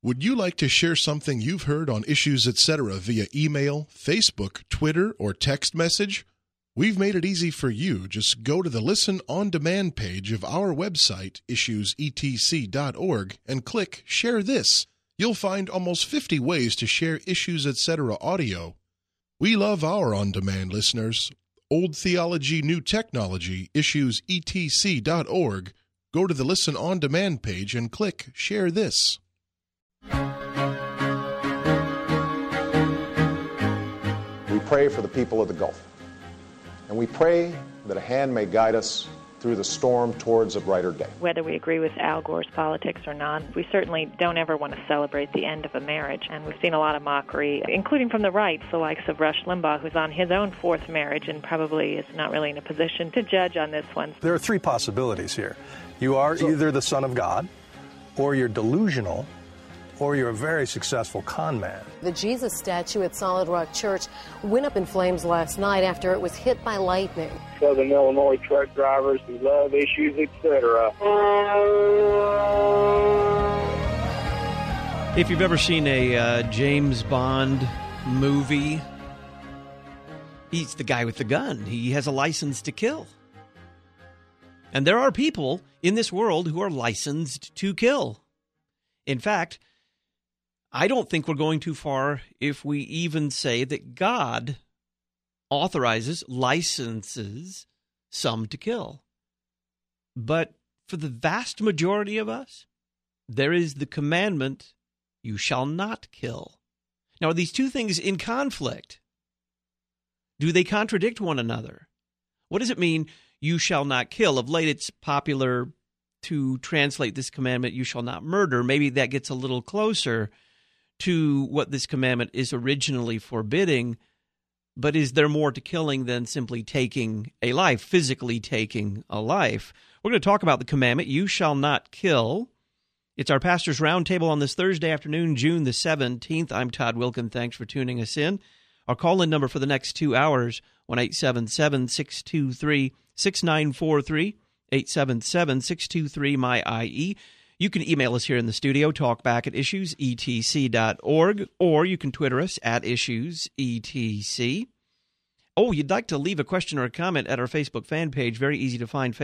Would you like to share something you've heard on Issues Etc. via email, Facebook, Twitter, or text message? We've made it easy for you. Just go to the Listen on Demand page of our website, issuesetc.org, and click Share This. You'll find almost 50 ways to share Issues Etc. audio. We love our on-demand listeners. Old Theology, New Technology, issuesetc.org. Go to the Listen on Demand page and click Share This. We pray for the people of the Gulf. And we pray that a hand may guide us through the storm towards a brighter day. Whether we agree with Al Gore's politics or not, we certainly don't ever want to celebrate the end of a marriage. And we've seen a lot of mockery, including from the right, the likes of Rush Limbaugh, who's on his own fourth marriage and probably is not really in a position to judge on this one. There are three possibilities here. You are either the son of God, or you're delusional, or you're a very successful con man. The Jesus statue at Solid Rock Church went up in flames last night after it was hit by lightning. Southern Illinois truck drivers who love Issues, etc. If you've ever seen a James Bond movie, he's the guy with the gun. He has a license to kill. And there are people in this world who are licensed to kill. In fact, I don't think we're going too far if we even say that God authorizes, licenses some to kill. But for the vast majority of us, there is the commandment, you shall not kill. Now, are these two things in conflict? Do they contradict one another? What does it mean, you shall not kill? Of late, it's popular to translate this commandment, you shall not murder. Maybe that gets a little closer to what this commandment is originally forbidding, but is there more to killing than simply taking a life, physically taking a life? We're going to talk about the commandment, you shall not kill. It's our Pastor's Roundtable on this Thursday afternoon, June the 17th. I'm Todd Wilkin. Thanks for tuning us in. Our call-in number for the next 2 hours, 1-877-623-6943, 877-623-MY-IE. You can email us here in the studio, talkback at issuesetc.org, or you can Twitter us at issuesetc. Oh, you'd like to leave a question or a comment at our Facebook fan page. Very easy to find,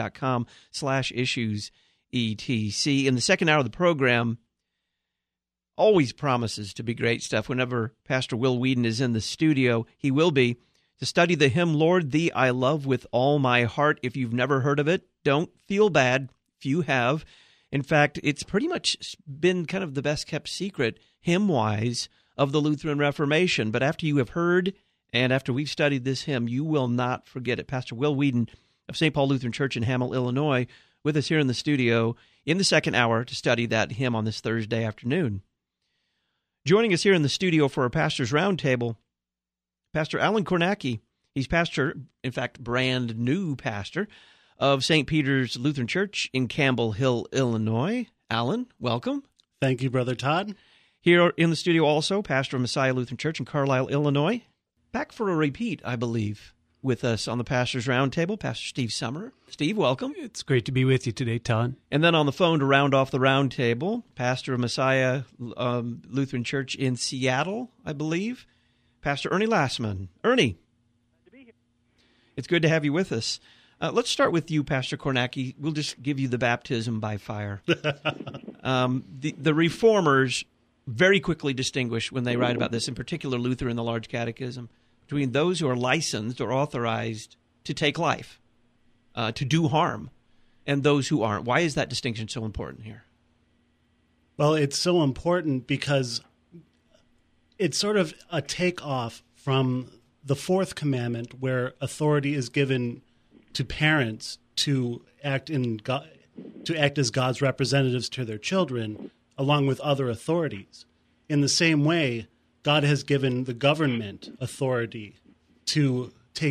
facebook.com/issuesetc. In the second hour of the program, always promises to be great stuff. Whenever Pastor Will Whedon is in the studio, he will be, to study the hymn, Lord, Thee I Love With All My Heart. If you've never heard of it, don't feel bad if you have. In fact, it's pretty much been kind of the best-kept secret, hymn-wise, of the Lutheran Reformation. But after you have heard and after we've studied this hymn, you will not forget it. Pastor Will Whedon of St. Paul Lutheran Church in Hamel, Illinois, with us here in the studio in the second hour to study that hymn on this Thursday afternoon. Joining us here in the studio for our Pastor's Roundtable, Pastor Alan Kornacki. He's pastor, in fact, brand new pastor of St. Peter's Lutheran Church in Campbell Hill, Illinois. Alan, welcome. Thank you, Brother Todd. Here in the studio also, pastor of Messiah Lutheran Church in Carlisle, Illinois. Back for a repeat, I believe, with us on the Pastor's Roundtable, Pastor Steve Summer. Steve, welcome. It's great to be with you today, Todd. And then on the phone to round off the roundtable, pastor of Messiah Lutheran Church in Seattle, I believe, Pastor Ernie Lassman. Ernie. Glad to be here. It's good to have you with us. Let's start with you, Pastor Kornacki. We'll just give you the baptism by fire. The Reformers very quickly distinguish, when they write about this, in particular Luther in the Large Catechism, between those who are licensed or authorized to take life, to do harm, and those who aren't. Why is that distinction so important here? Well, it's so important because it's sort of a takeoff from the fourth commandment, where authority is given to parents to act as God's representatives to their children, along with other authorities. In the same way, God has given the government authority to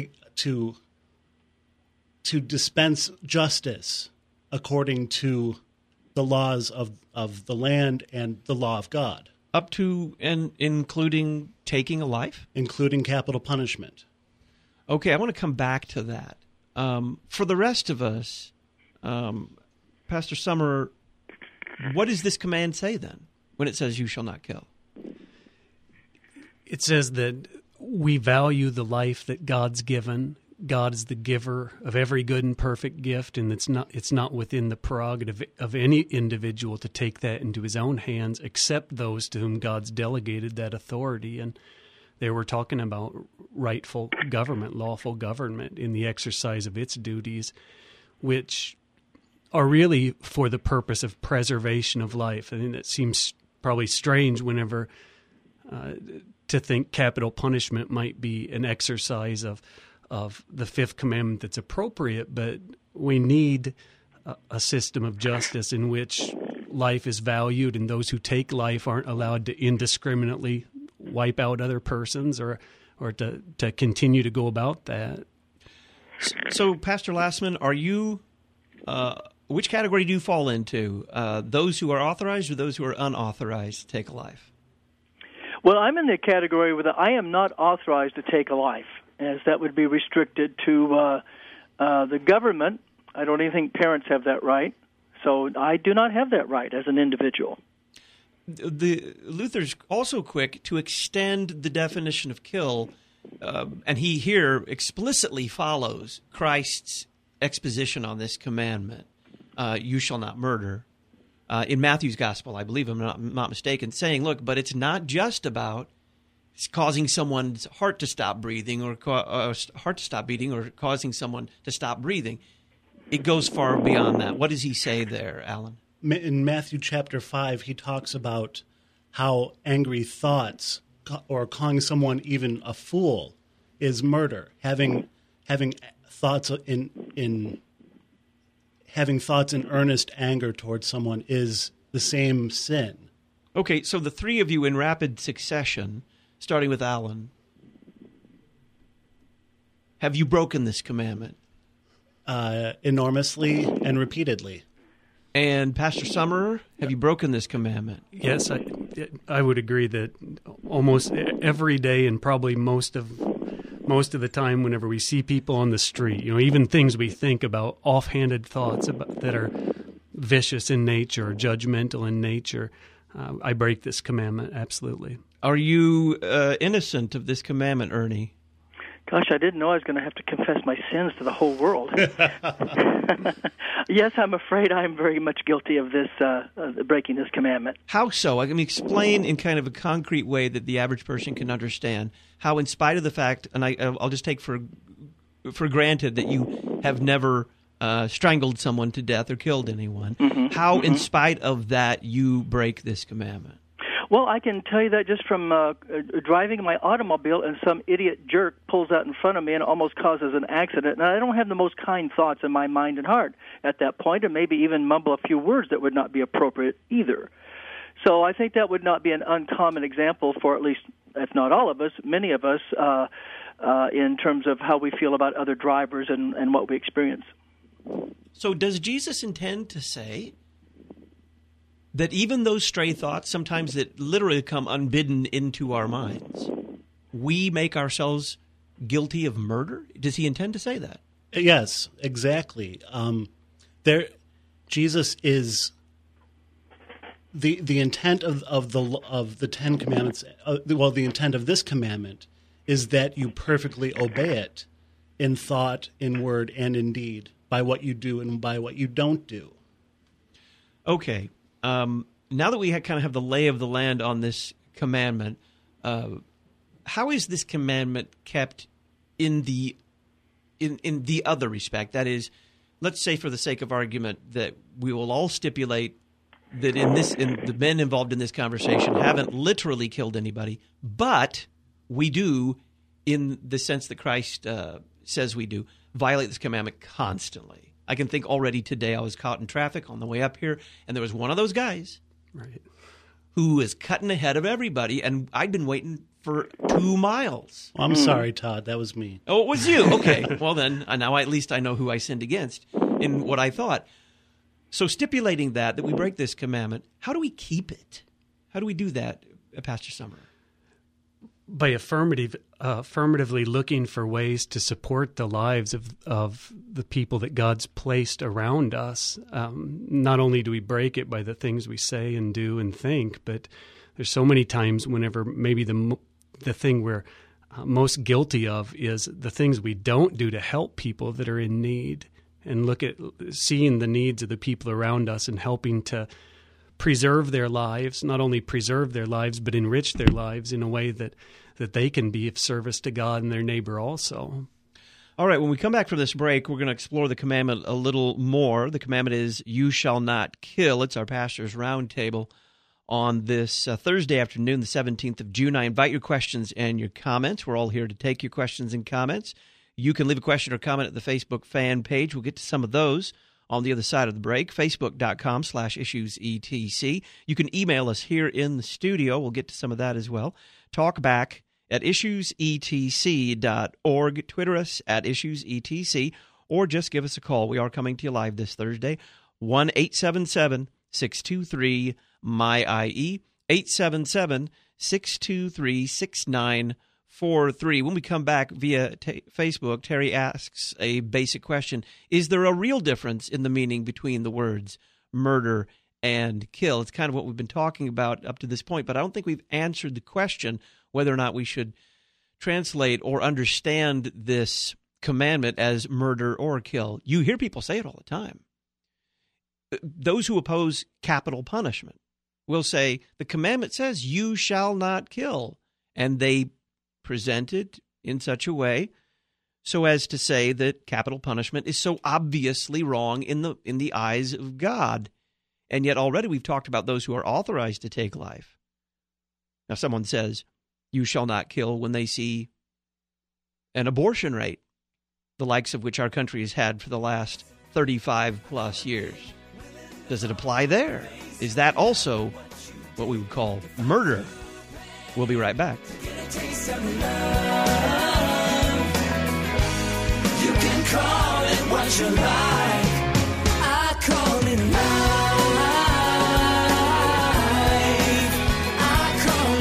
dispense justice according to the laws of the land and the law of God. Up to and including taking a life? Including capital punishment. Okay, I want to come back to that. For the rest of us, Pastor Summer, what does this command say then? when it says you shall not kill? It says that we value the life that God's given. God is the giver of every good and perfect gift, and it's not within the prerogative of any individual to take that into his own hands, except those to whom God's delegated that authority. And they were talking about rightful government, lawful government in the exercise of its duties, which are really for the purpose of preservation of life. I mean, it seems probably strange whenever to think capital punishment might be an exercise of the fifth commandment that's appropriate, but we need a system of justice in which life is valued, and those who take life aren't allowed to indiscriminately wipe out other persons or to continue to go about that. So, Pastor Lassman, are you which category do you fall into? Those who are authorized or those who are unauthorized to take a life? Well, I'm in the category where I am not authorized to take a life, as that would be restricted to the government. I don't even think parents have that right, so I do not have that right as an individual. Luther's also quick to extend the definition of kill, and he here explicitly follows Christ's exposition on this commandment, you shall not murder, in Matthew's gospel, I believe I'm not mistaken, saying, look, but it's not just about causing someone's heart to stop breathing or heart to stop beating or causing someone to stop breathing. It goes far beyond that. What does he say there, Alan? In Matthew chapter 5, he talks about how angry thoughts or calling someone even a fool is murder. Having thoughts in earnest anger towards someone is the same sin. Okay, so the three of you in rapid succession, starting with Alan, have you broken this commandment? Enormously and repeatedly. And Pastor Summerer, have you broken this commandment? Yes, I would agree that almost every day, and probably most of the time whenever we see people on the street, even things we think about, offhanded thoughts that are vicious in nature or judgmental in nature, I break this commandment, absolutely. Are you innocent of this commandment, Ernie? Gosh, I didn't know I was going to have to confess my sins to the whole world. Yes, I'm afraid I'm very much guilty of this, breaking this commandment. How so? I mean, explain in kind of a concrete way that the average person can understand how, in spite of the fact, and I'll just take for granted that you have never strangled someone to death or killed anyone, how, in spite of that, you break this commandment? Well, I can tell you that just from driving my automobile and some idiot jerk pulls out in front of me and almost causes an accident. And I don't have the most kind thoughts in my mind and heart at that point, and maybe even mumble a few words that would not be appropriate either. So I think that would not be an uncommon example for at least, if not all of us, many of us, in terms of how we feel about other drivers and what we experience. So does Jesus intend to say that even those stray thoughts, sometimes that literally come unbidden into our minds, we make ourselves guilty of murder? Does he intend to say that? Yes, exactly. Jesus is the intent of the Ten Commandments. The intent of this commandment is that you perfectly obey it in thought, in word, and in deed, by what you do and by what you don't do. Okay. Now that we kind of have the lay of the land on this commandment, how is this commandment kept in the other respect? That is, let's say for the sake of argument that we will all stipulate that the men involved in this conversation haven't literally killed anybody, but we do, in the sense that Christ says we do, violate this commandment constantly. I can think already today I was caught in traffic on the way up here, and there was one of those guys who was cutting ahead of everybody, and I'd been waiting for 2 miles. Well, I'm sorry, Todd. That was me. Oh, it was you. Okay. Well, then, now at least I know who I sinned against in what I thought. So stipulating that we break this commandment, how do we keep it? How do we do that, Pastor Summerer? by affirmatively looking for ways to support the lives of the people that God's placed around us. Not only do we break it by the things we say and do and think, but there's so many times whenever maybe the thing we're most guilty of is the things we don't do to help people that are in need, and look at seeing the needs of the people around us and helping to preserve their lives, not only preserve their lives, but enrich their lives in a way that they can be of service to God and their neighbor also. All right, when we come back from this break, we're going to explore the commandment a little more. The commandment is, you shall not kill. It's our pastor's roundtable on this Thursday afternoon, the 17th of June. I invite your questions and your comments. We're all here to take your questions and comments. You can leave a question or comment at the Facebook fan page. We'll get to some of those on the other side of the break, facebook.com/issuesetc. You can email us here in the studio. We'll get to some of that as well. Talk back at issuesetc.org. Twitter us at issuesetc, or just give us a call. We are coming to you live this Thursday, 1-877-623-MY-IE, 877-623-6943. When we come back via Facebook, Terry asks a basic question. Is there a real difference in the meaning between the words murder and kill? It's kind of what we've been talking about up to this point, but I don't think we've answered the question whether or not we should translate or understand this commandment as murder or kill. You hear people say it all the time. Those who oppose capital punishment will say the commandment says you shall not kill, and they present it in such a way so as to say that capital punishment is so obviously wrong in the eyes of God. And yet already we've talked about those who are authorized to take life. Now someone says, you shall not kill, when they see an abortion rate, the likes of which our country has had for the last 35 plus years. Does it apply there? Is that also what we would call murder? We'll be right back. You can call it what you like. I call it life. I call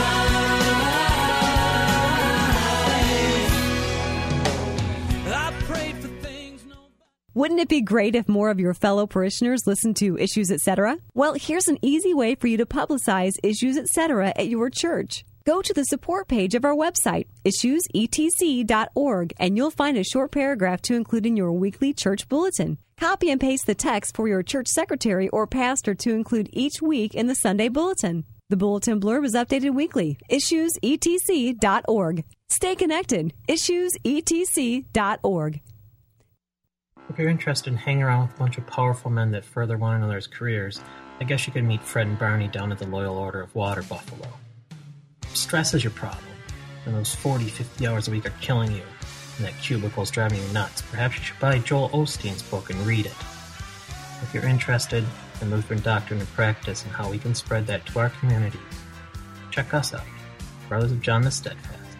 it life. I prayed for things nobody... Wouldn't it be great if more of your fellow parishioners listened to Issues Etc.? Well, here's an easy way for you to publicize Issues Etc. at your church. Go to the support page of our website, issuesetc.org, and you'll find a short paragraph to include in your weekly church bulletin. Copy and paste the text for your church secretary or pastor to include each week in the Sunday bulletin. The bulletin blurb is updated weekly. issuesetc.org. Stay connected. issuesetc.org. If you're interested in hanging around with a bunch of powerful men that further one another's careers, I guess you could meet Fred and Barney down at the Loyal Order of Water Buffalo. Stress is your problem, and those 40, 50 hours a week are killing you, and that cubicle's driving you nuts. Perhaps you should buy Joel Osteen's book and read it. If you're interested in Lutheran doctrine and practice and how we can spread that to our communities, check us out, Brothers of John the Steadfast,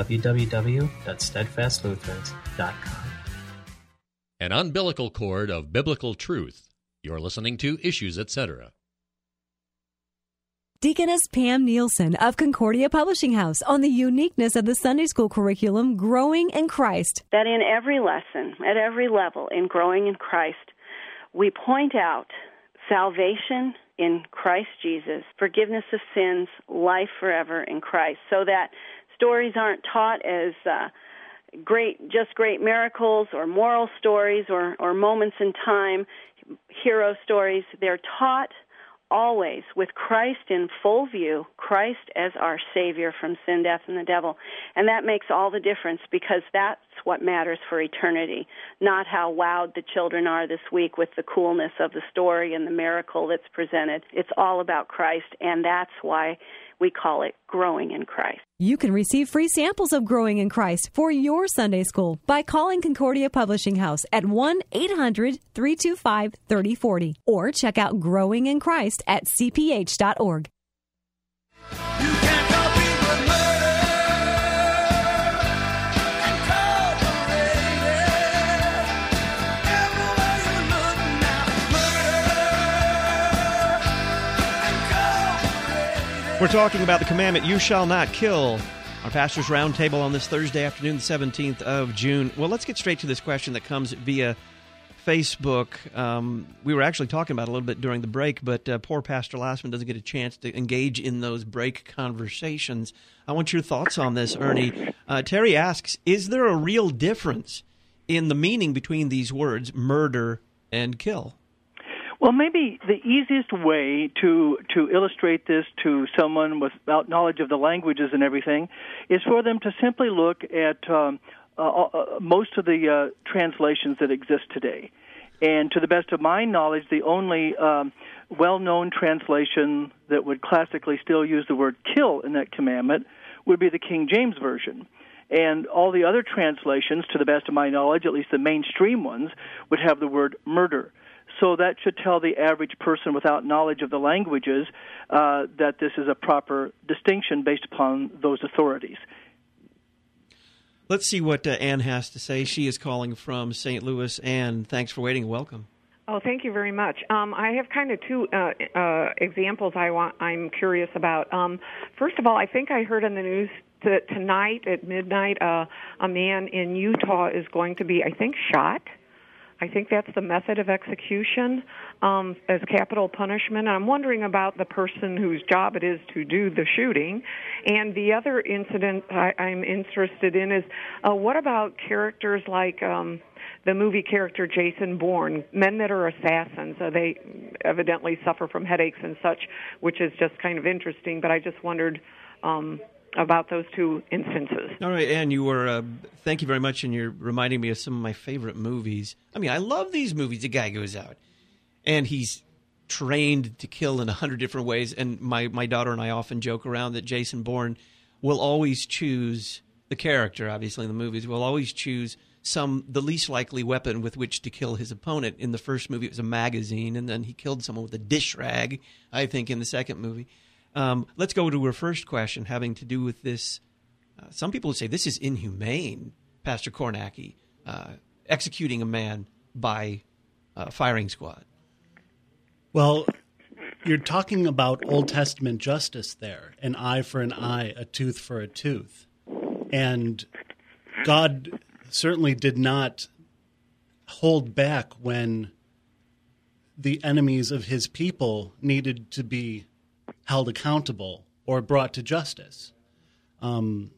www.steadfastlutherans.com. An umbilical cord of biblical truth. You're listening to Issues Etc. Deaconess Pam Nielsen of Concordia Publishing House on the uniqueness of the Sunday school curriculum, Growing in Christ. That in every lesson, at every level in Growing in Christ, we point out salvation in Christ Jesus, forgiveness of sins, life forever in Christ, so that stories aren't taught as great miracles or moral stories or moments in time, hero stories. They're taught always with Christ in full view, Christ as our Savior from sin, death, and the devil. And that makes all the difference, because that's what matters for eternity, not how wowed the children are this week with the coolness of the story and the miracle that's presented. It's all about Christ, and that's why we call it Growing in Christ. You can receive free samples of Growing in Christ for your Sunday school by calling Concordia Publishing House at 1-800-325-3040 or check out Growing in Christ at cph.org. We're talking about the commandment, you shall not kill. Our Pastors Roundtable on this Thursday afternoon, the 17th of June. Well, let's get straight to this question that comes via Facebook. We were actually talking about it a little bit during the break, but poor Pastor Lassman doesn't get a chance to engage in those break conversations. I want your thoughts on this, Ernie. Terry asks, is there a real difference in the meaning between these words, murder and kill? Well, maybe the easiest way to illustrate this to someone without knowledge of the languages and everything is for them to simply look at most of the translations that exist today. And to the best of my knowledge, the only well-known translation that would classically still use the word kill in that commandment would be the King James Version. And all the other translations, to the best of my knowledge, at least the mainstream ones, would have the word murder. So that should tell the average person without knowledge of the languages that this is a proper distinction based upon those authorities. Let's see what Ann has to say. She is calling from St. Louis. Ann, thanks for waiting. Welcome. Oh, thank you very much. I have kind of two examples I'm curious about. First of all, I think I heard in the news that tonight at midnight a man in Utah is going to be, I think, shot. I think that's the method of execution as capital punishment. And I'm wondering about the person whose job it is to do the shooting. And the other incident I'm interested in is what about characters like the movie character Jason Bourne, men that are assassins? They evidently suffer from headaches and such, which is just kind of interesting. But I just wondered about those two instances. All right, Ann, you were, thank you very much, and you're reminding me of some of my favorite movies. I mean, I love these movies. The guy goes out, and he's trained to kill in 100 different ways, and my daughter and I often joke around that Jason Bourne will always choose, the character, obviously, in the movies, will always choose the least likely weapon with which to kill his opponent. In the first movie, it was a magazine, and then he killed someone with a dish rag, I think, in the second movie. Let's go to our first question having to do with this. Some people would say this is inhumane, Pastor Kornacki, executing a man by firing squad. Well, you're talking about Old Testament justice there, an eye for an eye, a tooth for a tooth. And God certainly did not hold back when the enemies of his people needed to be held accountable or brought to justice. When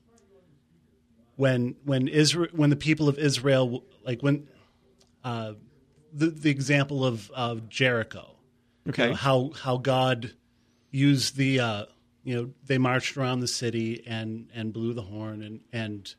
the people of Israel, like when the example of Jericho, okay, how God used the they marched around the city and blew the horn and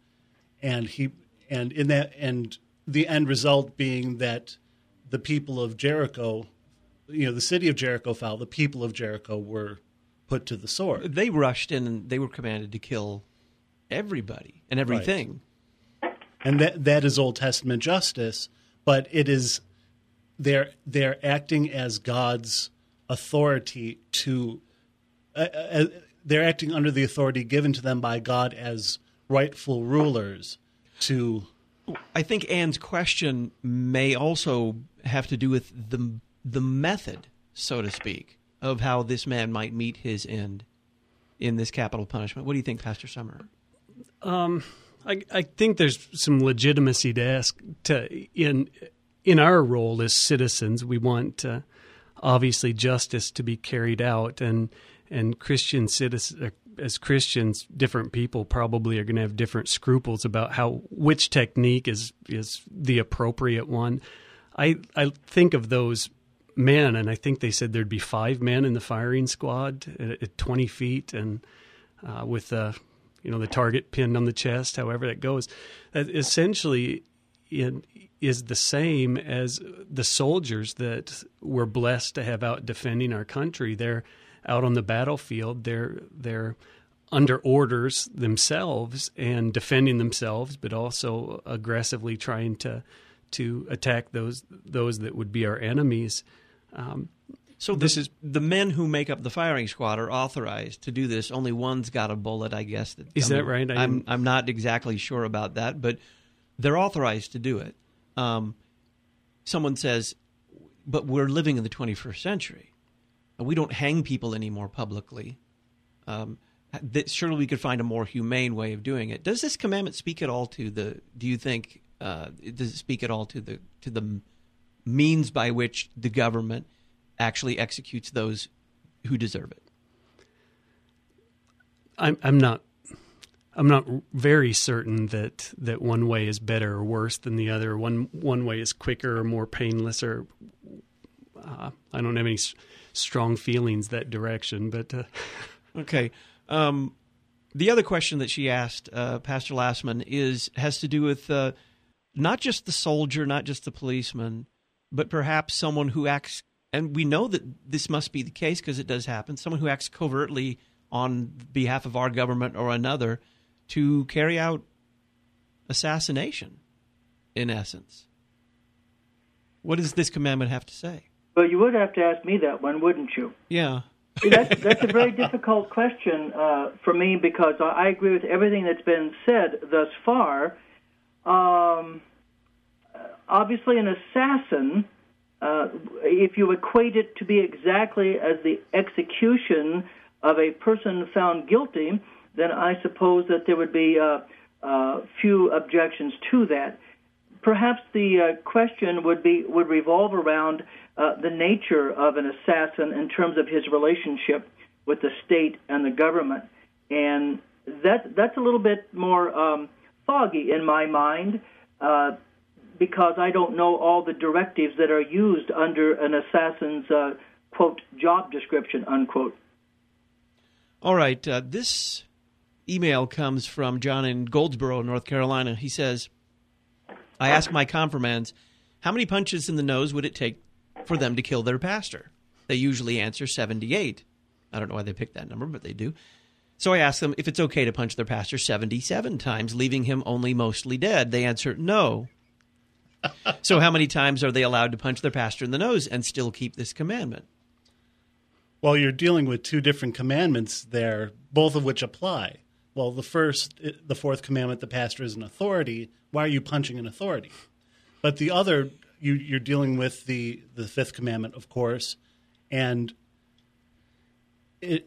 the end result being that the people of Jericho, the city of Jericho fell. The people of Jericho were put to the sword. They rushed in and they were commanded to kill everybody and everything. Right. And that is Old Testament justice, but it is they're acting as God's authority to they're acting under the authority given to them by God as rightful rulers to. I think Ann's question may also have to do with the method, so to speak, of how this man might meet his end in this capital punishment. What do you think, Pastor Summer? I think there's some legitimacy to ask. In our role as citizens, we want obviously justice to be carried out, and Christian citizens, as Christians, different people probably are going to have different scruples about which technique is the appropriate one. I think of those men, and I think they said there'd be 5 men in the firing squad at 20 feet and with the target pinned on the chest, however that goes. That essentially is the same as the soldiers that we're blessed to have out defending our country. They're out on the battlefield. They're under orders themselves and defending themselves, but also aggressively trying to attack those that would be our enemies. So this is the men who make up the firing squad are authorized to do this. Only one's got a bullet, I guess. Is that right? I'm not exactly sure about that, but they're authorized to do it. Someone says, but we're living in the 21st century, and we don't hang people anymore publicly. surely we could find a more humane way of doing it. Does this commandment speak at all to the? Do you think does it speak at all to the means by which the government actually executes those who deserve it? I'm not very certain that one way is better or worse than the other. One way is quicker or more painless, or I don't have any strong feelings that direction. But okay. The other question that she asked, Pastor Lassman, has to do with not just the soldier, not just the policeman, but perhaps someone who acts, and we know that this must be the case because it does happen, someone who acts covertly on behalf of our government or another to carry out assassination, in essence. What does this commandment have to say? Well, you would have to ask me that one, wouldn't you? Yeah. That's a very difficult question for me because I agree with everything that's been said thus far. Obviously, an assassin, if you equate it to be exactly as the execution of a person found guilty, then I suppose that there would be few objections to that. Perhaps the question would revolve around the nature of an assassin in terms of his relationship with the state and the government, and that's a little bit more foggy in my mind because I don't know all the directives that are used under an assassin's quote job description unquote. All right, this email comes from John in Goldsboro, North Carolina. He says, I asked my confirmands, how many punches in the nose would it take for them to kill their pastor? They usually answer 78. I don't know why they picked that number, but they do. So I asked them if it's okay to punch their pastor 77 times, leaving him only mostly dead. They answer no. So how many times are they allowed to punch their pastor in the nose and still keep this commandment? Well, you're dealing with two different commandments there, both of which apply. Well, the fourth commandment, the pastor is an authority. Why are you punching an authority? But the other, you're dealing with the fifth commandment, of course, and it,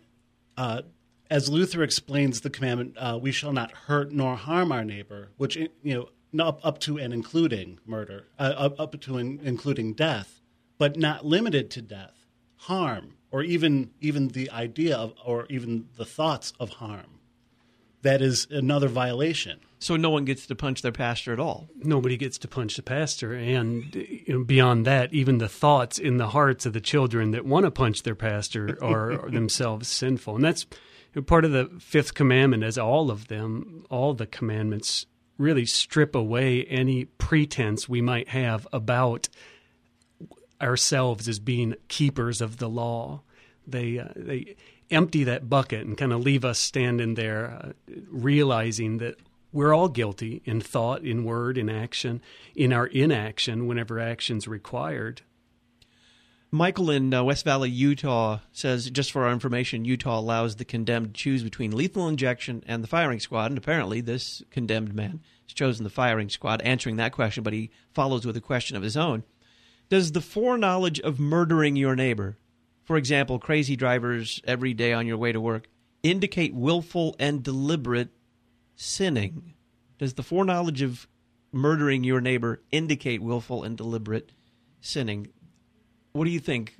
as Luther explains the commandment, we shall not hurt nor harm our neighbor, which up to and including murder, up to and including death, but not limited to death, harm, or even the idea of, or even the thoughts of harm. That is another violation. So no one gets to punch their pastor at all? Nobody gets to punch the pastor. And beyond that, even the thoughts in the hearts of the children that want to punch their pastor are themselves sinful. And that's part of the fifth commandment, as all of them, all the commandments really strip away any pretense we might have about ourselves as being keepers of the law. They empty that bucket and kind of leave us standing there realizing that we're all guilty in thought, in word, in action, in our inaction whenever action's required. Michael in West Valley, Utah says, just for our information, Utah allows the condemned to choose between lethal injection and the firing squad, and apparently this condemned man has chosen the firing squad, answering that question, but he follows with a question of his own. Does the foreknowledge of murdering your neighbor, for example, crazy drivers every day on your way to work, indicate willful and deliberate sinning? Does the foreknowledge of murdering your neighbor indicate willful and deliberate sinning? What do you think,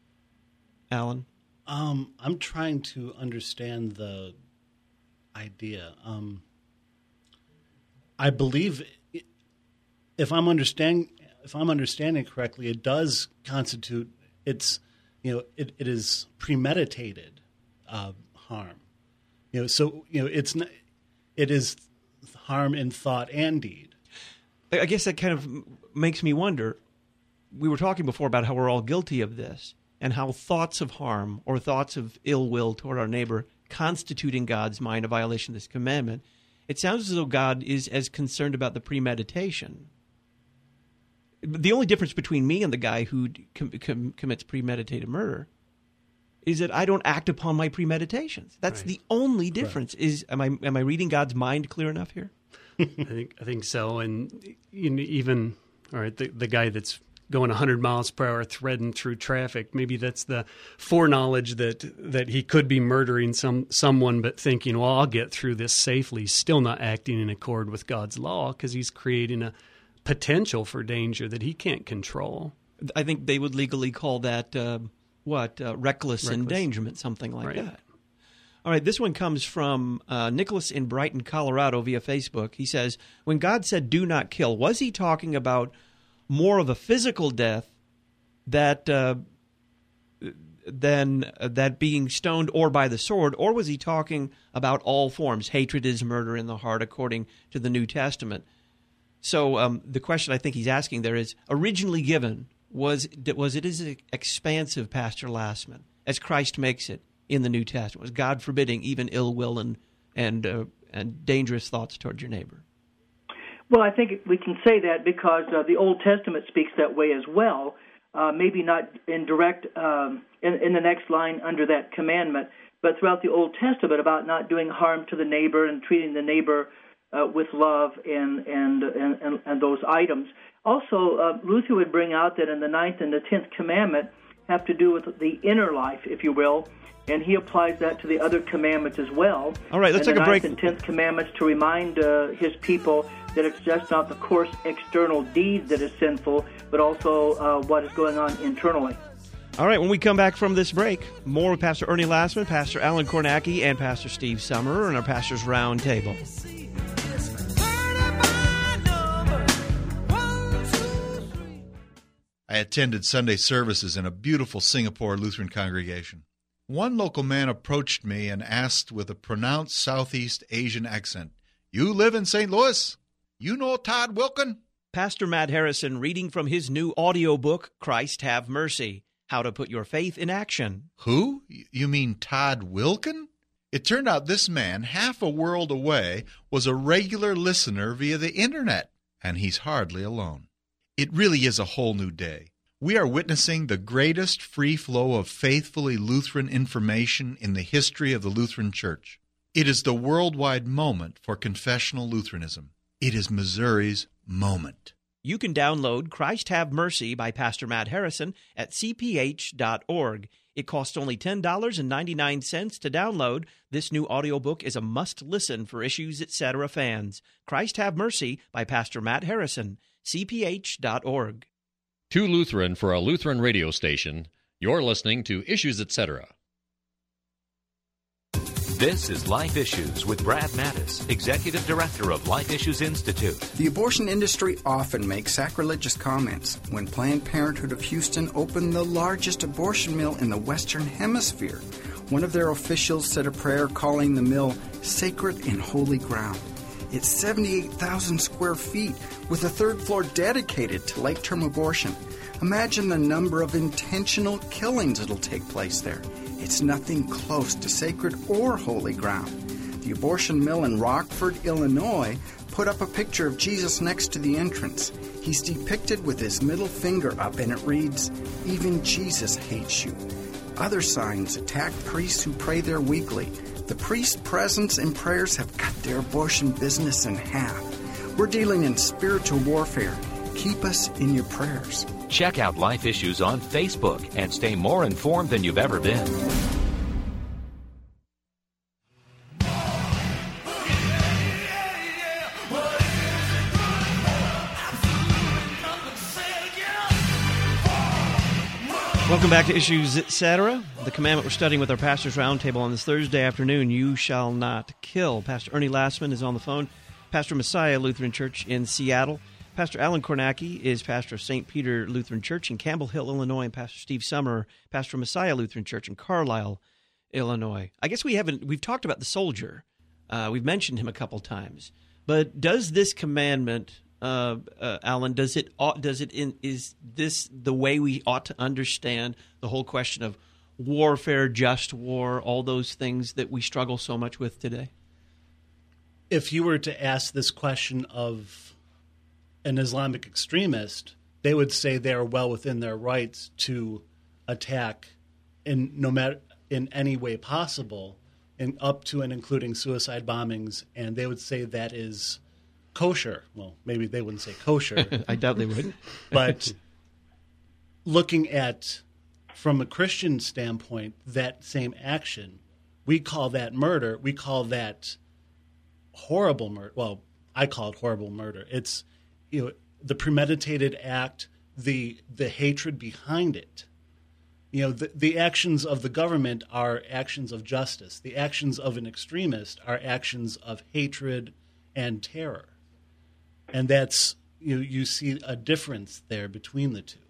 Alan? I'm trying to understand the idea. I believe, if I'm understanding correctly, it does constitute it is premeditated harm. It is harm in thought and deed. I guess that kind of makes me wonder. We were talking before about how we're all guilty of this and how thoughts of harm or thoughts of ill will toward our neighbor constitute in God's mind a violation of this commandment. It sounds as though God is as concerned about the premeditation. The only difference between me and the guy who commits premeditated murder is that I don't act upon my premeditations. That's right. The only difference. Right. Am I reading God's mind clear enough here? I think so. And even all right, the guy that's going 100 miles per hour threading through traffic. Maybe that's the foreknowledge that he could be murdering someone, but thinking, well, I'll get through this safely. He's still not acting in accord with God's law because he's creating a potential for danger that he can't control. I think they would legally call that, reckless endangerment, something like that. All right, this one comes from Nicholas in Brighton, Colorado, via Facebook. He says, when God said, do not kill, was he talking about more of a physical death than that being stoned or by the sword, or was he talking about all forms? Hatred is murder in the heart, according to the New Testament. So the question I think he's asking there is, originally given, was it as expansive, Pastor Lassman, as Christ makes it in the New Testament? Was God forbidding even ill will and dangerous thoughts toward your neighbor? Well, I think we can say that because the Old Testament speaks that way as well. Maybe not in direct in the next line under that commandment, but throughout the Old Testament about not doing harm to the neighbor and treating the neighbor with love and those items. Also, Luther would bring out that in the 9th and the 10th commandment have to do with the inner life, if you will, and he applies that to the other commandments as well. All right, let's take a break. The 9th and 10th commandments to remind his people that it's just not the coarse external deed that is sinful, but also what is going on internally. All right, when we come back from this break, more with Pastor Ernie Lassman, Pastor Alan Kornacki, and Pastor Steve Summerer in our Pastor's Round Table. I attended Sunday services in a beautiful Singapore Lutheran congregation. One local man approached me and asked with a pronounced Southeast Asian accent, "You live in St. Louis? You know Todd Wilken?" Pastor Matt Harrison reading from his new audiobook, Christ Have Mercy, How to Put Your Faith in Action. Who? You mean Todd Wilken? It turned out this man, half a world away, was a regular listener via the internet, and he's hardly alone. It really is a whole new day. We are witnessing the greatest free flow of faithfully Lutheran information in the history of the Lutheran Church. It is the worldwide moment for confessional Lutheranism. It is Missouri's moment. You can download Christ Have Mercy by Pastor Matt Harrison at cph.org. It costs only $10.99 to download. This new audiobook is a must-listen for Issues Etc. fans. Christ Have Mercy by Pastor Matt Harrison, cph.org. Too Lutheran for a Lutheran radio station. You're listening to Issues Etc. This is Life Issues with Brad Mattis, Executive Director of Life Issues Institute. The abortion industry often makes sacrilegious comments. When Planned Parenthood of Houston opened the largest abortion mill in the Western Hemisphere, one of their officials said a prayer calling the mill sacred and holy ground. It's 78,000 square feet with a third floor dedicated to late-term abortion. Imagine the number of intentional killings that'll take place there. It's nothing close to sacred or holy ground. The abortion mill in Rockford, Illinois, put up a picture of Jesus next to the entrance. He's depicted with his middle finger up, and it reads, "Even Jesus hates you." Other signs attack priests who pray there weekly. The priest's presence and prayers have cut their abortion business in half. We're dealing in spiritual warfare. Keep us in your prayers. Check out Life Issues on Facebook and stay more informed than you've ever been. Welcome back to Issues Etc. The commandment we're studying with our Pastor's Roundtable on this Thursday afternoon, you shall not kill. Pastor Ernie Lassman is on the phone, Pastor Messiah Lutheran Church in Seattle. Pastor Alan Kornacki is pastor of St. Peter Lutheran Church in Campbell Hill, Illinois, and Pastor Steve Summerer, pastor of Messiah Lutheran Church in Carlisle, Illinois. I guess we've talked about the soldier. We've mentioned him a couple times. But does this commandment, Alan, is this the way we ought to understand the whole question of warfare, just war, all those things that we struggle so much with today? If you were to ask this question of an Islamic extremist, they would say they are well within their rights to attack in any way possible, and up to and including suicide bombings, and they would say that is kosher. Well, maybe they wouldn't say kosher. I doubt they would. But looking at, from a Christian standpoint, that same action, we call that murder. We call that horrible murder. Well, I call it horrible murder. It's the premeditated act, the hatred behind it. The actions of the government are actions of justice. The actions of an extremist are actions of hatred and terror. And that's, you see a difference there between the two.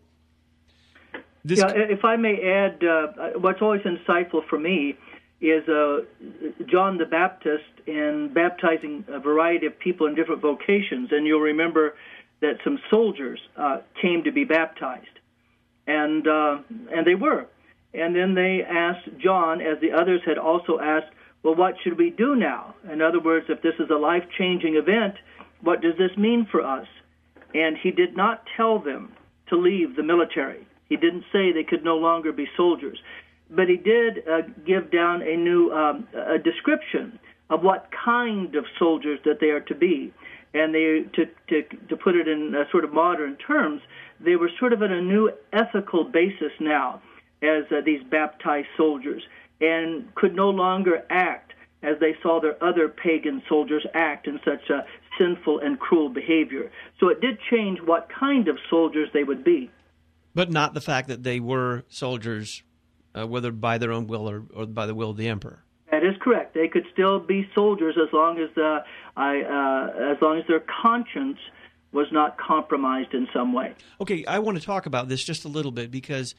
If I may add, what's always insightful for me is John the Baptist in baptizing a variety of people in different vocations. And you'll remember that some soldiers came to be baptized. And they were. And then they asked John, as the others had also asked, well, what should we do now? In other words, if this is a life-changing event, what does this mean for us? And he did not tell them to leave the military. He didn't say they could no longer be soldiers. But he did give down a new description of what kind of soldiers that they are to be. And they, to put it in sort of modern terms, they were sort of on a new ethical basis now as these baptized soldiers, and could no longer act as they saw their other pagan soldiers act in such a sinful and cruel behavior. So it did change what kind of soldiers they would be. But not the fact that they were soldiers, whether by their own will or by the will of the emperor. That is correct. They could still be soldiers as long as their conscience was not compromised in some way. Okay, I want to talk about this just a little bit because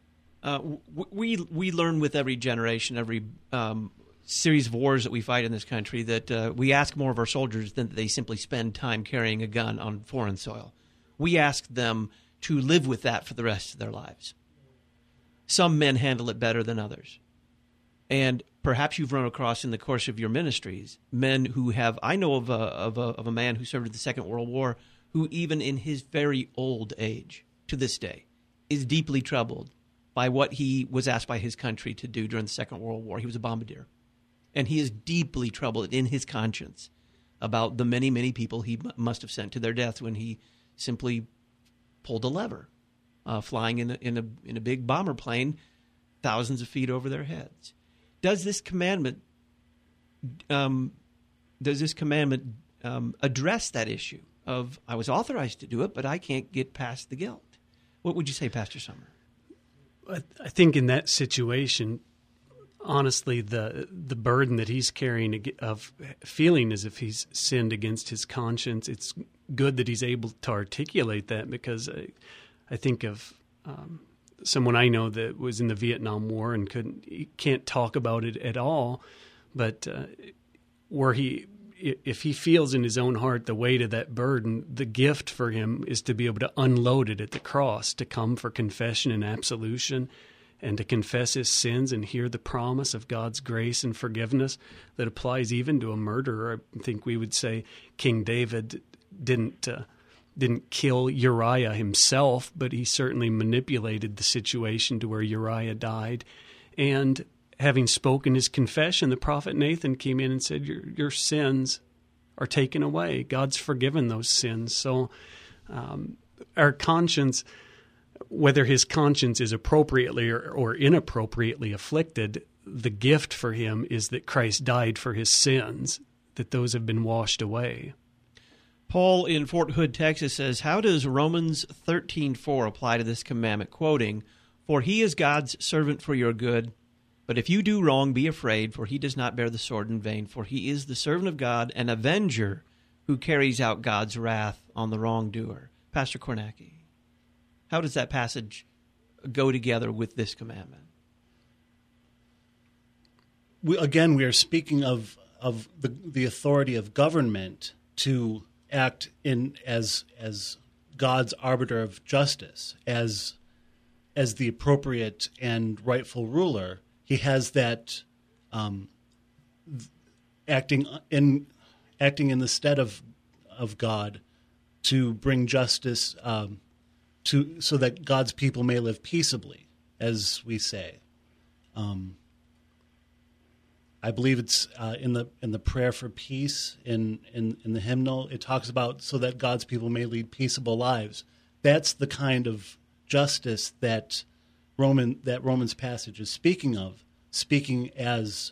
we learn with every generation, every series of wars that we fight in this country, that we ask more of our soldiers than they simply spend time carrying a gun on foreign soil. We ask them to live with that for the rest of their lives. Some men handle it better than others. And perhaps you've run across in the course of your ministries men who have, I know of a man who served in the Second World War who even in his very old age, to this day, is deeply troubled by what he was asked by his country to do during the Second World War. He was a bombardier. And he is deeply troubled in his conscience about the many, many people he must have sent to their death when he simply pulled a lever, flying in a big bomber plane thousands of feet over their heads. Does this commandment address that issue of I was authorized to do it, but I can't get past the guilt? What would you say, Pastor Sommer? I think in that situation, honestly, the burden that he's carrying of feeling as if he's sinned against his conscience, it's good that he's able to articulate that, because I think of someone I know that was in the Vietnam War and can't talk about it at all, but if he feels in his own heart the weight of that burden, the gift for him is to be able to unload it at the cross, to come for confession and absolution, and to confess his sins and hear the promise of God's grace and forgiveness that applies even to a murderer. I think we would say King David didn't kill Uriah himself, but he certainly manipulated the situation to where Uriah died. And having spoken his confession, the prophet Nathan came in and said, your sins are taken away. God's forgiven those sins. So our conscience, whether his conscience is appropriately or inappropriately afflicted, the gift for him is that Christ died for his sins, that those have been washed away. Paul in Fort Hood, Texas says, how does Romans 13:4 apply to this commandment? Quoting, for he is God's servant for your good, but if you do wrong, be afraid, for he does not bear the sword in vain, for he is the servant of God, an avenger who carries out God's wrath on the wrongdoer. Pastor Kornacki, how does that passage go together with this commandment? We are speaking of the authority of government to act as God's arbiter of justice, as the appropriate and rightful ruler. He has that acting in the stead of God to bring justice so that God's people may live peaceably, as we say. I believe it's in the prayer for peace in the hymnal. It talks about so that God's people may lead peaceable lives. That's the kind of justice that Romans passage is speaking of, speaking as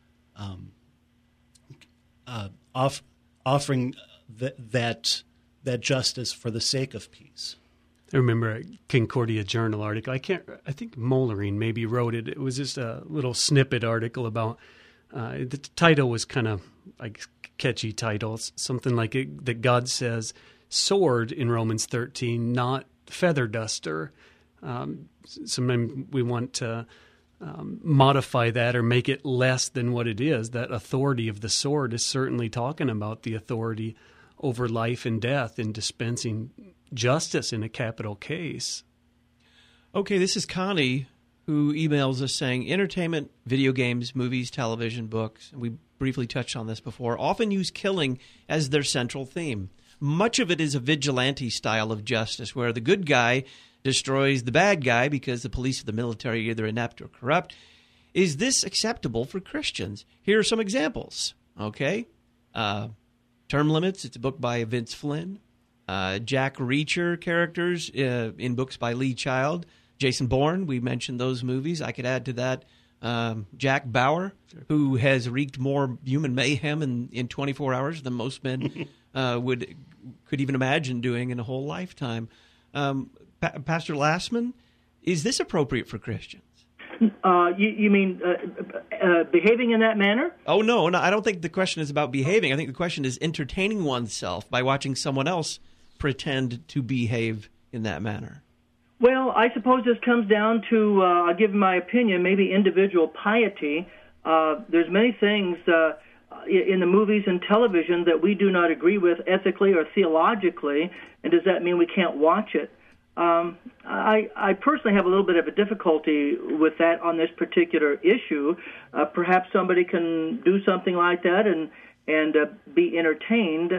offering that justice for the sake of peace. I remember a Concordia Journal article. I think Mollering maybe wrote it. It was just a little snippet article about. The title was kind of like catchy title, something like that God says sword in Romans 13, not feather duster. Sometimes we want to modify that or make it less than what it is. That authority of the sword is certainly talking about the authority over life and death in dispensing justice in a capital case. Okay, this is Connie, who emails us saying, entertainment, video games, movies, television, books, and we briefly touched on this before, often use killing as their central theme. Much of it is a vigilante style of justice, where the good guy destroys the bad guy because the police or the military are either inept or corrupt. Is this acceptable for Christians? Here are some examples, okay? Term Limits, it's a book by Vince Flynn. Jack Reacher characters in books by Lee Child. Jason Bourne, we mentioned those movies. I could add to that Jack Bauer, who has wreaked more human mayhem in 24 hours than most men could even imagine doing in a whole lifetime. Pastor Lassman, is this appropriate for Christians? You mean behaving in that manner? Oh, no, I don't think the question is about behaving. I think the question is entertaining oneself by watching someone else pretend to behave in that manner. Well, I suppose this comes down to, I'll give my opinion, maybe individual piety. There's many things in the movies and television that we do not agree with ethically or theologically, and does that mean we can't watch it? I personally have a little bit of a difficulty with that on this particular issue. Perhaps somebody can do something like that and be entertained.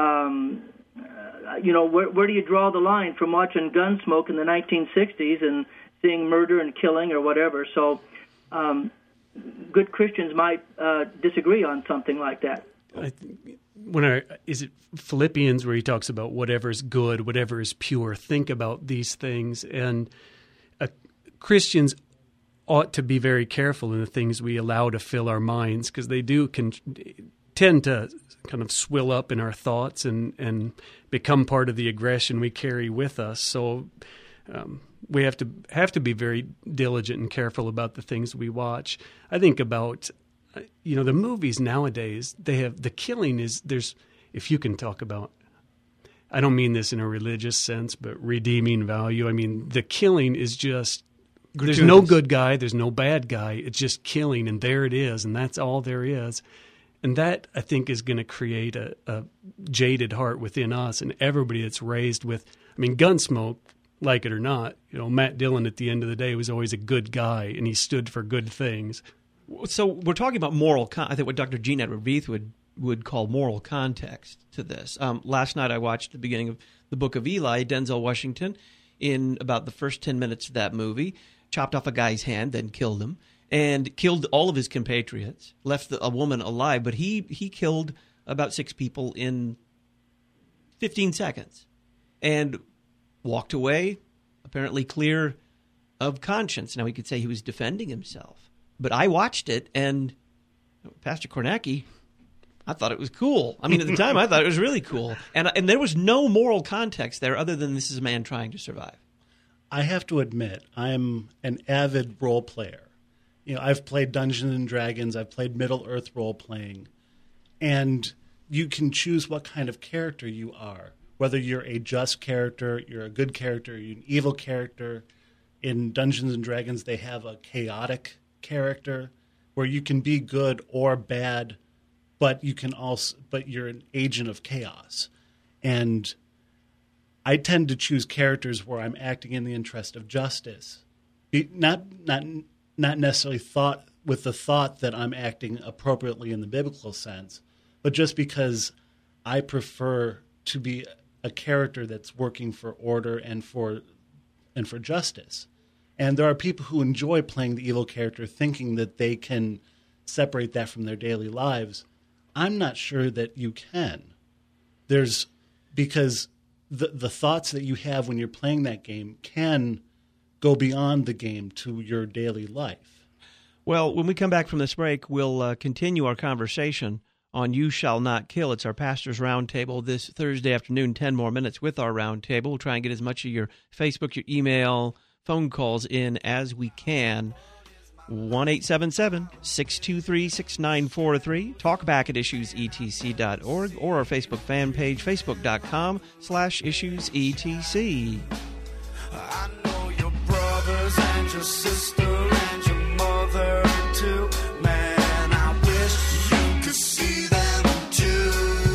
Where do you draw the line from watching Gunsmoke in the 1960s and seeing murder and killing or whatever? So good Christians might disagree on something like that. Is it Philippians where he talks about whatever is good, whatever is pure? Think about these things. And Christians ought to be very careful in the things we allow to fill our minds, because they do tend to kind of swill up in our thoughts and become part of the aggression we carry with us. So we have to be very diligent and careful about the things we watch. I think about the movies nowadays, they have the killing if you can talk about, I don't mean this in a religious sense, but redeeming value. I mean, the killing is just, there's no good guy, there's no bad guy. It's just killing, and there it is, and that's all there is. And that, I think, is going to create a jaded heart within us and everybody that's raised with, Gunsmoke, like it or not, Matt Dillon at the end of the day was always a good guy, and he stood for good things. So we're talking about moral. I think what Dr. Gene Edward Veith would call moral context to this. Last night I watched the beginning of the Book of Eli. Denzel Washington, in about the first 10 minutes of that movie, chopped off a guy's hand, then killed him, and killed all of his compatriots, left a woman alive, but he killed about 6 people in 15 seconds and walked away, apparently clear of conscience. Now, he could say he was defending himself. But I watched it, and Pastor Kornacki, I thought it was cool. At the time, I thought it was really cool. And there was no moral context there other than this is a man trying to survive. I have to admit, I'm an avid role player. I've played Dungeons and Dragons. I've played Middle-earth role-playing. And you can choose what kind of character you are, whether you're a just character, you're a good character, you're an evil character. In Dungeons and Dragons, they have a chaotic character where you can be good or bad, but you're an agent of chaos. And I tend to choose characters where I'm acting in the interest of justice, not necessarily with the thought that I'm acting appropriately in the biblical sense, but just because I prefer to be a character that's working for order and for justice. And there are people who enjoy playing the evil character, thinking that they can separate that from their daily lives. I'm not sure that you can. Because the thoughts that you have when you're playing that game can go beyond the game to your daily life. Well, when we come back from this break, we'll continue our conversation on You Shall Not Kill. It's our Pastor's Roundtable this Thursday afternoon, 10 more minutes with our roundtable. We'll try and get as much of your Facebook, your email, phone calls in as we can. 1-877-623-6943. Talk back at issuesetc.org or our Facebook fan page, facebook.com/issuesetc. I know your brothers and your sister and your mother too. Man, I wish you could see them too.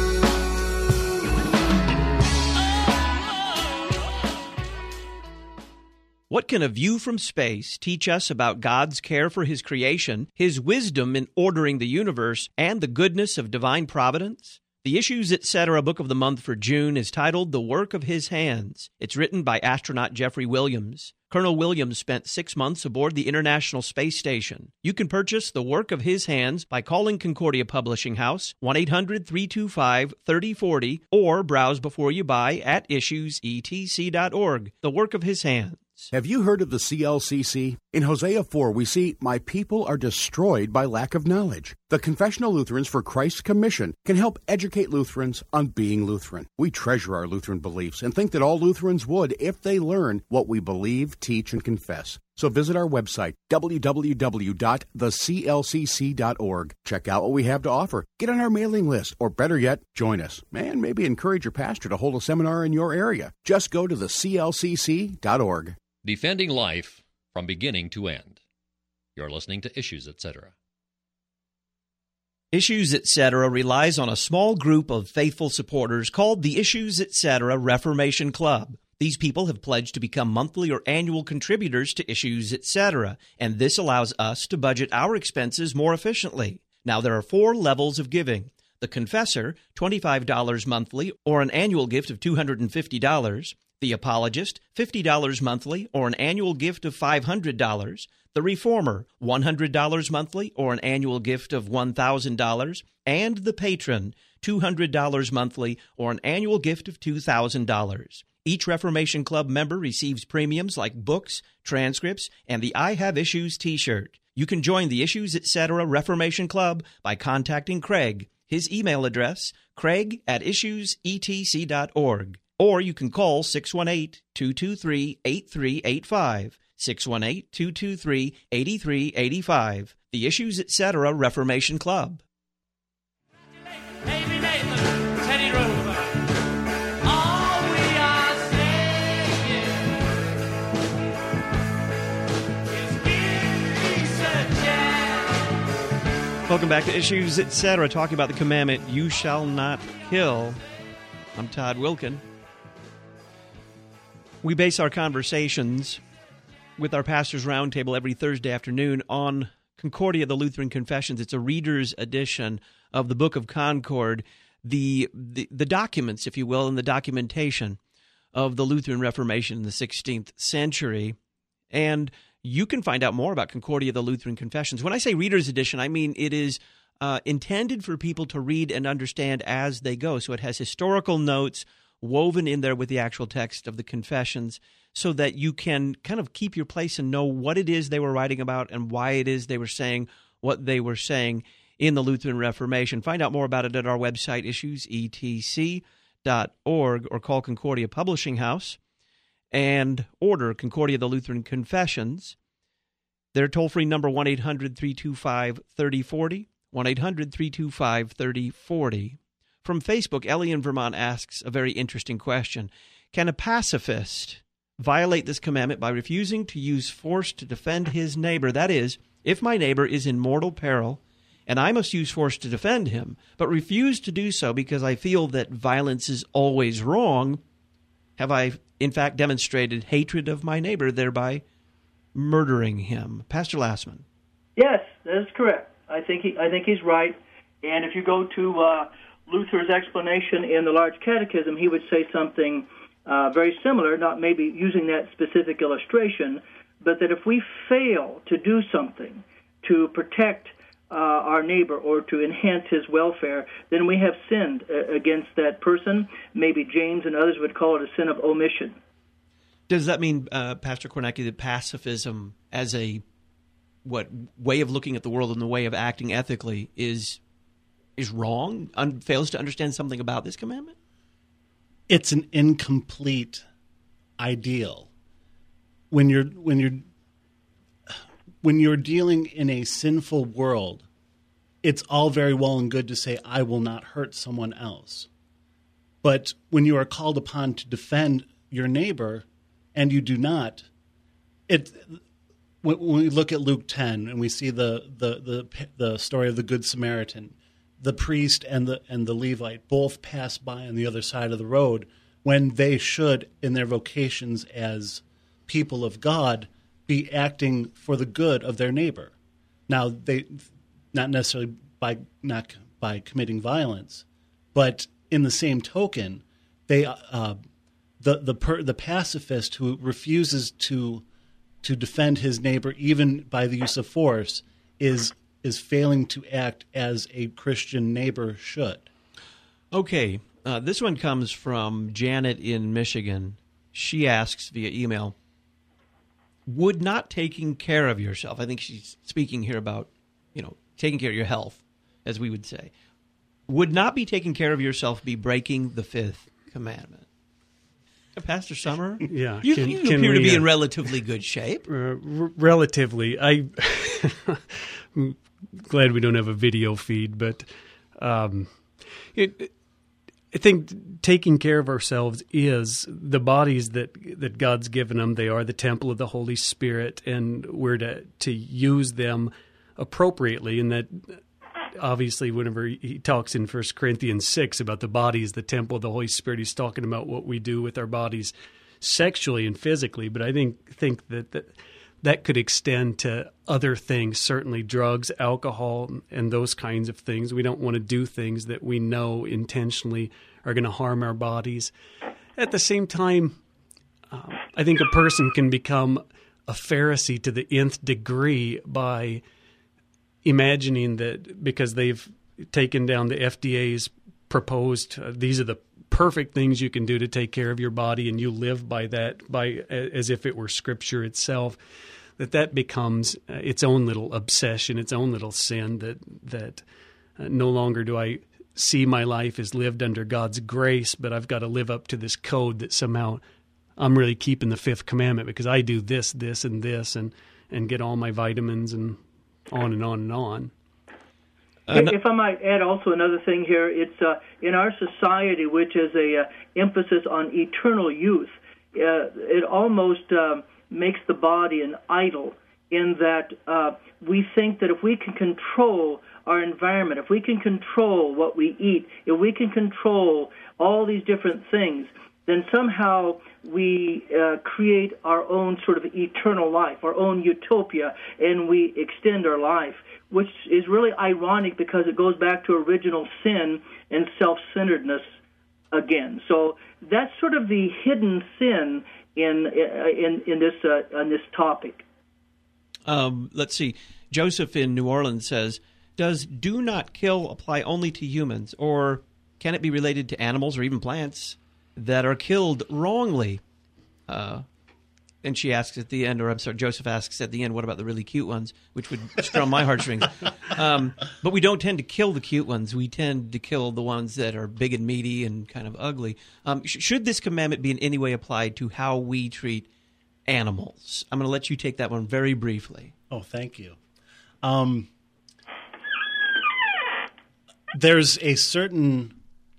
What can a view from space teach us about God's care for His creation, His wisdom in ordering the universe, and the goodness of divine providence? The Issues Etc. Book of the Month for June is titled The Work of His Hands. It's written by astronaut Jeffrey Williams. Colonel Williams spent 6 months aboard the International Space Station. You can purchase The Work of His Hands by calling Concordia Publishing House, 1-800-325-3040, or browse before you buy at issuesetc.org. The Work of His Hands. Have you heard of the CLCC? In Hosea 4, we see, "My people are destroyed by lack of knowledge." The Confessional Lutherans for Christ's Commission can help educate Lutherans on being Lutheran. We treasure our Lutheran beliefs and think that all Lutherans would if they learn what we believe, teach, and confess. So visit our website, www.theclcc.org. Check out what we have to offer. Get on our mailing list, or better yet, join us. And maybe encourage your pastor to hold a seminar in your area. Just go to theclcc.org. Defending life from beginning to end. You're listening to Issues, Etc. Issues Etc. relies on a small group of faithful supporters called the Issues Etc. Reformation Club. These people have pledged to become monthly or annual contributors to Issues Etc., and this allows us to budget our expenses more efficiently. Now, there are 4 levels of giving. The Confessor, $25 monthly or an annual gift of $250. The Apologist, $50 monthly or an annual gift of $500. The Reformer, $100 monthly or an annual gift of $1,000. And the Patron, $200 monthly or an annual gift of $2,000. Each Reformation Club member receives premiums like books, transcripts, and the I Have Issues t-shirt. You can join the Issues Etc. Reformation Club by contacting Craig. His email address, craig@issuesetc.org. Or you can call 618-223-8385, 618-223-8385, the Issues Etc. Reformation Club. Amy Nathan, Teddy Roosevelt. All we are saying is give peace a chance. Welcome back to Issues Etc., talking about the commandment, You Shall Not Kill. I'm Todd Wilkin. We base our conversations with our Pastor's Roundtable every Thursday afternoon on Concordia, the Lutheran Confessions. It's a reader's edition of the Book of Concord, the documents, if you will, and the documentation of the Lutheran Reformation in the 16th century. And you can find out more about Concordia, the Lutheran Confessions. When I say reader's edition, I mean it is intended for people to read and understand as they go. So it has historical notes woven in there with the actual text of the Confessions so that you can kind of keep your place and know what it is they were writing about and why it is they were saying what they were saying in the Lutheran Reformation. Find out more about it at our website, issuesetc.org, or call Concordia Publishing House and order Concordia, the Lutheran Confessions. Their toll-free number, 1-800-325-3040, 1-800-325-3040. From Facebook, Ellie in Vermont asks a very interesting question. Can a pacifist violate this commandment by refusing to use force to defend his neighbor? That is, if my neighbor is in mortal peril and I must use force to defend him, but refuse to do so because I feel that violence is always wrong, have I in fact demonstrated hatred of my neighbor, thereby murdering him? Pastor Lassman. Yes, that is correct. I think he's right. And if you go to Luther's explanation in the Large Catechism, he would say something very similar, not maybe using that specific illustration, but that if we fail to do something to protect our neighbor or to enhance his welfare, then we have sinned against that person. Maybe James and others would call it a sin of omission. Does that mean, Pastor Kornacki, that pacifism as a way of looking at the world and the way of acting ethically is wrong? Fails to understand something about this commandment? It's an incomplete ideal. When you're dealing in a sinful world, it's all very well and good to say, I will not hurt someone else. But when you are called upon to defend your neighbor and you do not, when we look at Luke 10 and we see the story of the Good Samaritan, the priest and the Levite both pass by on the other side of the road when they should, in their vocations as people of God, be acting for the good of their neighbor. Now, they not necessarily not by committing violence, but in the same token, they the pacifist who refuses to defend his neighbor even by the use of force is failing to act as a Christian neighbor should. Okay, this one comes from Janet in Michigan. She asks via email, would not taking care of yourself, I think she's speaking here about, taking care of your health, as we would say, would not be taking care of yourself be breaking the fifth commandment? Pastor Summer? Yeah. You appear to be in relatively good shape. Relatively. I'm glad we don't have a video feed, but I think taking care of ourselves is the bodies that God's given them. They are the temple of the Holy Spirit, and we're to use them appropriately. And that obviously whenever he talks in 1 Corinthians 6 about the body is the temple of the Holy Spirit, he's talking about what we do with our bodies sexually and physically. But I think that could extend to other things, certainly drugs, alcohol, and those kinds of things. We don't want to do things that we know intentionally are going to harm our bodies. At the same time, I think a person can become a Pharisee to the nth degree by imagining that because they've taken down the FDA's proposed, these are the perfect things you can do to take care of your body, and you live by that, as if it were Scripture itself, that becomes its own little obsession, its own little sin, that no longer do I see my life as lived under God's grace, but I've got to live up to this code that somehow I'm really keeping the fifth commandment because I do this, this, and this, and get all my vitamins and on and on and on. If I might add also another thing here, it's in our society, which is a emphasis on eternal youth, it almost makes the body an idol in that we think that if we can control our environment, if we can control what we eat, if we can control all these different things, then somehow we create our own sort of eternal life, our own utopia, and we extend our life, which is really ironic because it goes back to original sin and self-centeredness again. So that's sort of the hidden sin in this topic. Let's see. Joseph in New Orleans says, does do not kill apply only to humans, or can it be related to animals or even plants that are killed wrongly? And she asks at the end, or I'm sorry, Joseph asks at the end, what about the really cute ones, which would strum my heartstrings? But we don't tend to kill the cute ones. We tend to kill the ones that are big and meaty and kind of ugly. Should this commandment be in any way applied to how we treat animals? I'm going to let you take that one very briefly. Oh, thank you. There's a certain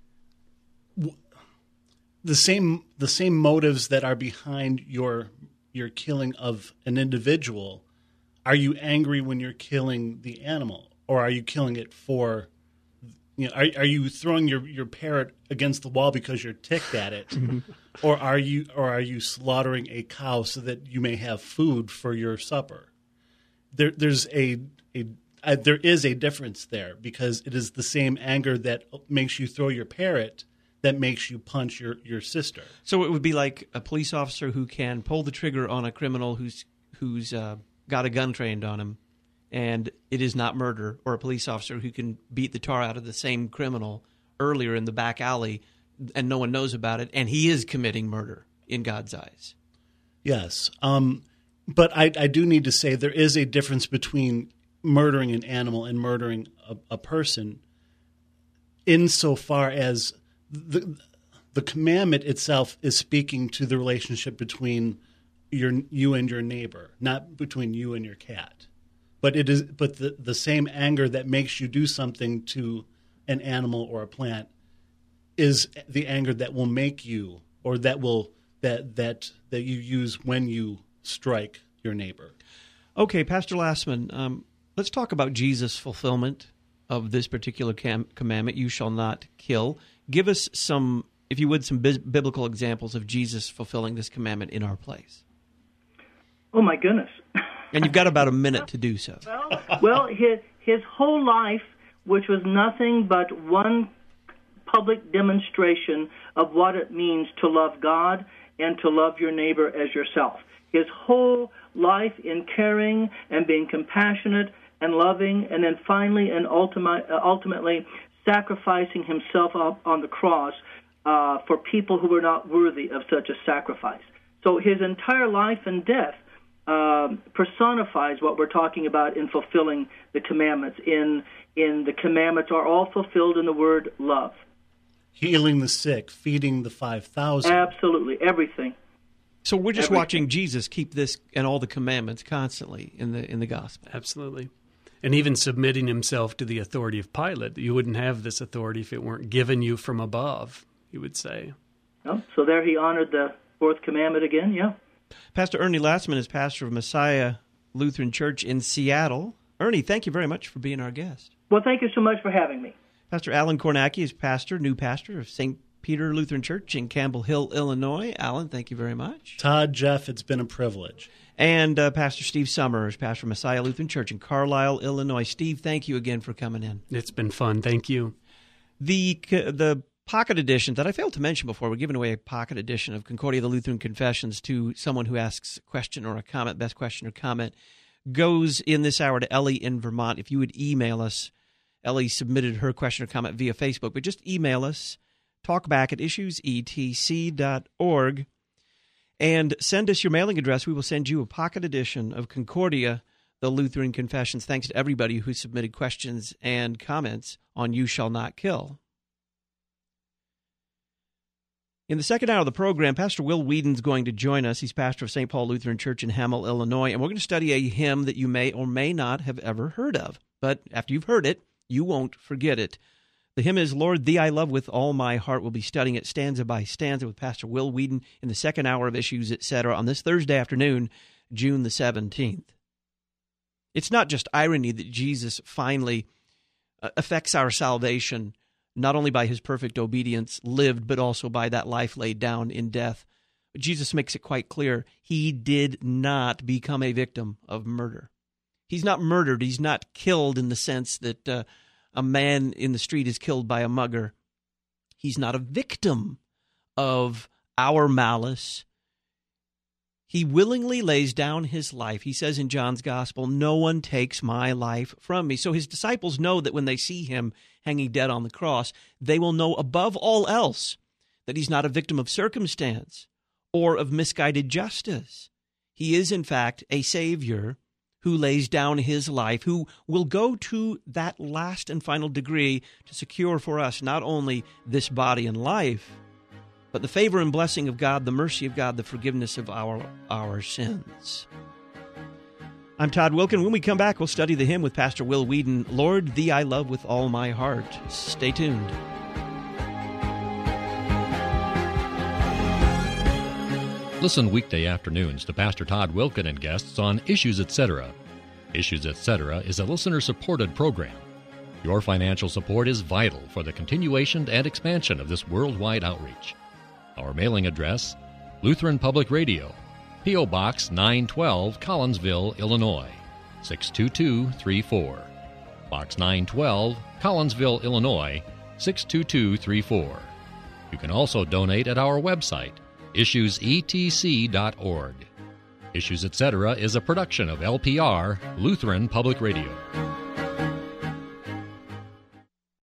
the same motives that are behind your killing of an individual. Are you angry when you're killing the animal, or are you killing it for? Are you throwing your parrot against the wall because you're ticked at it, or are you slaughtering a cow so that you may have food for your supper? There is a difference there, because it is the same anger that makes you throw your parrot that makes you punch your sister. So it would be like a police officer who can pull the trigger on a criminal who's got a gun trained on him and it is not murder, or a police officer who can beat the tar out of the same criminal earlier in the back alley and no one knows about it, and he is committing murder in God's eyes. Yes. But I do need to say there is a difference between murdering an animal and murdering a person, insofar as the commandment itself is speaking to the relationship between you and your neighbor, not between you and your cat. But the same anger that makes you do something to an animal or a plant is the anger that will make you, or that you use when you strike your neighbor. Okay, Pastor Lassman, let's talk about Jesus' fulfillment of this particular commandment, you shall not kill. Give us some, if you would, some biblical examples of Jesus fulfilling this commandment in our place. Oh, my goodness. And you've got about a minute to do so. Well, his whole life, which was nothing but one public demonstration of what it means to love God and to love your neighbor as yourself. His whole life in caring and being compassionate and loving, and then finally and ultimately sacrificing himself on the cross for people who were not worthy of such a sacrifice. So his entire life and death personifies what we're talking about in fulfilling the commandments. In the commandments are all fulfilled in the word love. Healing the sick, feeding the 5,000. Absolutely, everything. So we're just watching Jesus keep this and all the commandments constantly in the gospel. Absolutely. And even submitting himself to the authority of Pilate. You wouldn't have this authority if it weren't given you from above, you would say. Oh, so there he honored the fourth commandment again, yeah. Pastor Ernie Lassman is pastor of Messiah Lutheran Church in Seattle. Ernie, thank you very much for being our guest. Well, thank you so much for having me. Pastor Alan Kornacki is new pastor of St. Peter Lutheran Church in Campbell Hill, Illinois. Alan, thank you very much. Todd, Jeff, it's been a privilege. And Pastor Steve Summers, pastor of Messiah Lutheran Church in Carlisle, Illinois. Steve, thank you again for coming in. It's been fun. Thank you. The pocket edition that I failed to mention before, we're giving away a pocket edition of Concordia the Lutheran Confessions to someone who asks a question or a comment, best question or comment, goes in this hour to Ellie in Vermont. If you would email us, Ellie submitted her question or comment via Facebook, but just email us, talkback@issuesetc.org, and send us your mailing address. We will send you a pocket edition of Concordia, the Lutheran Confessions. Thanks to everybody who submitted questions and comments on You Shall Not Kill. In the second hour of the program, Pastor Will Whedon's going to join us. He's pastor of St. Paul Lutheran Church in Hamel, Illinois, and we're going to study a hymn that you may or may not have ever heard of. But after you've heard it, you won't forget it. The hymn is Lord, Thee I Love With All My Heart. We'll be studying it stanza by stanza with Pastor Will Whedon in the second hour of Issues, Etc. on this Thursday afternoon, June the 17th. It's not just irony that Jesus finally affects our salvation, not only by his perfect obedience lived, but also by that life laid down in death. But Jesus makes it quite clear he did not become a victim of murder. He's not murdered. He's not killed in the sense that a man in the street is killed by a mugger. He's not a victim of our malice. He willingly lays down his life. He says in John's Gospel, no one takes my life from me. So his disciples know that when they see him hanging dead on the cross, they will know above all else that he's not a victim of circumstance or of misguided justice. He is, in fact, a Savior who lays down his life, who will go to that last and final degree to secure for us not only this body and life, but the favor and blessing of God, the mercy of God, the forgiveness of our sins. I'm Todd Wilkin. When we come back, we'll study the hymn with Pastor Will Whedon, Lord, Thee I Love With All My Heart. Stay tuned. Listen weekday afternoons to Pastor Todd Wilkin and guests on Issues Etc. Issues Etc. is a listener-supported program. Your financial support is vital for the continuation and expansion of this worldwide outreach. Our mailing address, Lutheran Public Radio, P.O. Box 912, Collinsville, Illinois, 62234. Box 912, Collinsville, Illinois, 62234. You can also donate at our website, issuesetc.org. Issues Etc. is a production of LPR, Lutheran Public Radio.